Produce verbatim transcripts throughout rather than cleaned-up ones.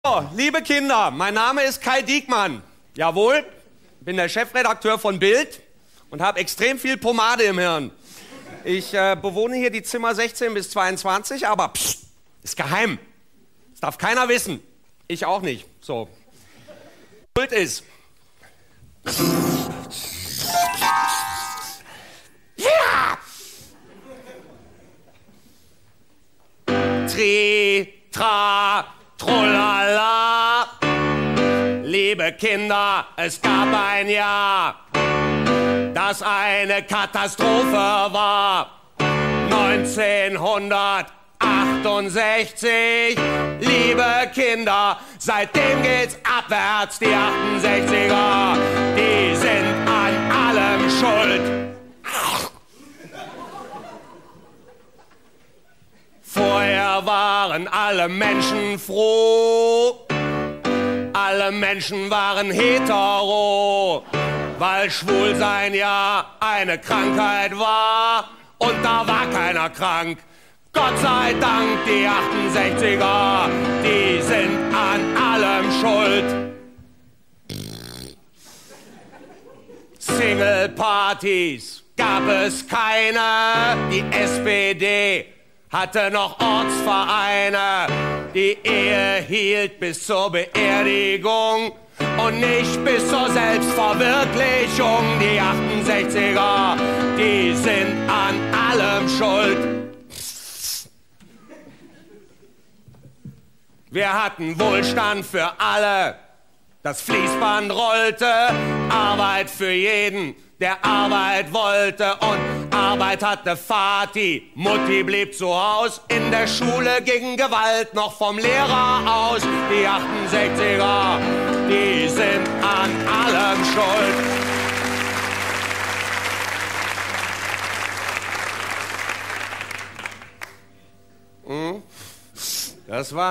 So, liebe Kinder, mein Name ist Kai Diekmann. Jawohl, bin der Chefredakteur von Bild und habe extrem viel Pomade im Hirn. Ich äh, bewohne hier die Zimmer sechzehn bis zweiundzwanzig, aber pst, ist geheim. Das darf keiner wissen. Ich auch nicht. So. Schuld ist. Ja! Tri, tra, trullala. Liebe Kinder, es gab ein Jahr, das eine Katastrophe war. neunzehnhundertachtundsechzig, liebe Kinder, seitdem geht's abwärts, die achtundsechziger, die sind an allem schuld. Vorher waren alle Menschen froh, alle Menschen waren hetero, weil Schwulsein ja eine Krankheit war und da war keiner krank. Gott sei Dank, die achtundsechziger, die sind an allem schuld. Single-Partys gab es keine, die S P D hatte noch Ortsvereine, die Ehe hielt bis zur Beerdigung und nicht bis zur Selbstverwirklichung. Die achtundsechziger, die sind an allem schuld. Wir hatten Wohlstand für alle, das Fließband rollte, Arbeit für jeden, der Arbeit wollte, und Arbeit hatte Vati. Mutti blieb zu Haus, in der Schule ging Gewalt noch vom Lehrer aus. Die achtundsechziger, die sind an allem schuld. Hm? Das war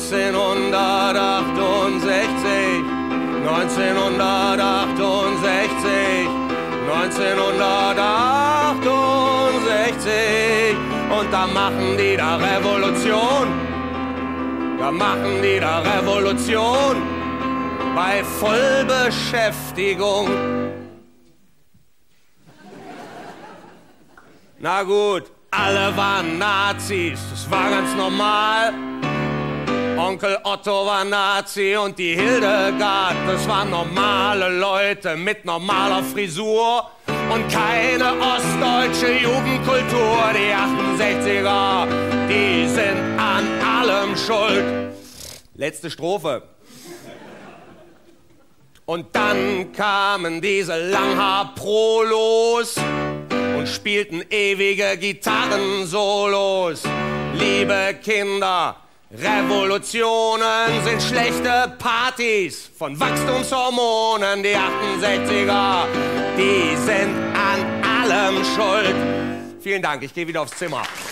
neunzehnhundertachtundsechzig, neunzehnhundertachtundsechzig, neunzehnhundertachtundsechzig, und da machen die da Revolution, da machen die da Revolution bei Vollbeschäftigung. Na gut, alle waren Nazis, das war ganz normal. Onkel Otto war Nazi und die Hildegard, das waren normale Leute mit normaler Frisur und keine ostdeutsche Jugendkultur. Die achtundsechziger, die sind an allem schuld. Letzte Strophe. Und dann kamen diese Langhaar-Prolos und spielten ewige Gitarrensolos. Liebe Kinder, Revolutionen sind schlechte Partys von Wachstumshormonen. Die achtundsechziger, die sind an allem schuld. Vielen Dank, ich gehe wieder aufs Zimmer.